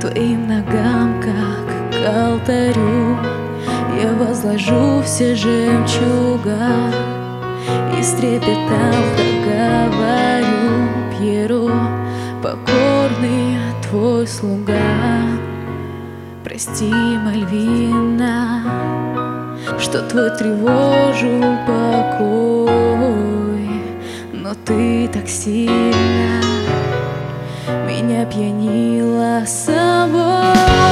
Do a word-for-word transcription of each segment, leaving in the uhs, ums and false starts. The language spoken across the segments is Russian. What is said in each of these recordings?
твоим ногам, как к алтарю, я возложу все жемчуга и с трепетом проговорю: Пьеро, покорный твой слуга. Прости, Мальвина, что твой тревожу покой, но ты так сильно меня пьянила собой.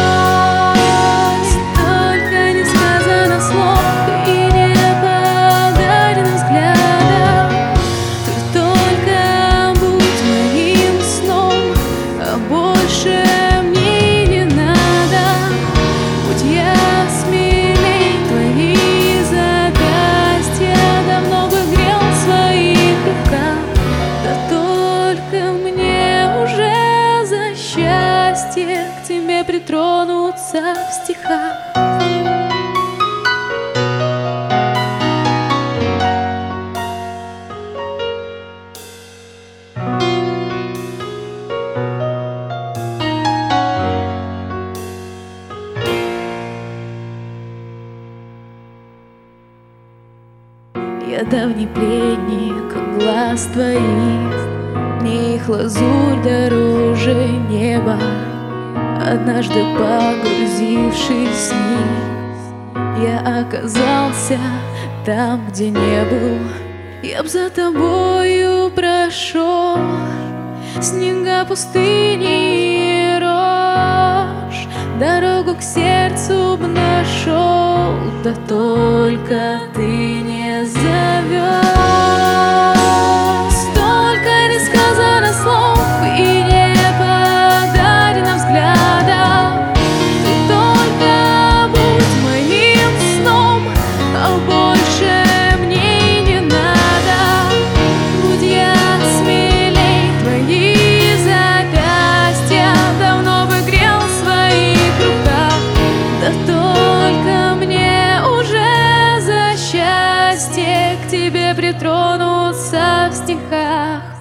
Столько несказанных слов и не подаренных взглядов. Ты только будь моим сном, а больше мне не надо. Будь я смелей, твои запястья давно бы грел в своих руках. Да только мне уже за счастье к тебе притронуться в стихах. Я давний пленник глаз твоих, мне их лазурь дороже неба. Однажды погрузившись в них, я оказался там, где не был. Я б за тобою прошел снега пустыни и рощ, дорогу к сердцу б нашел, да только ты не зовешь. Столько несказанных слов и не подаренных взглядов. Ты только будь моим сном, а больше мне и не надо. Будь я смелей, твои запястья давно бы грел в своих руках. Да только мне уже за счастье к тебе притронуться в стихах.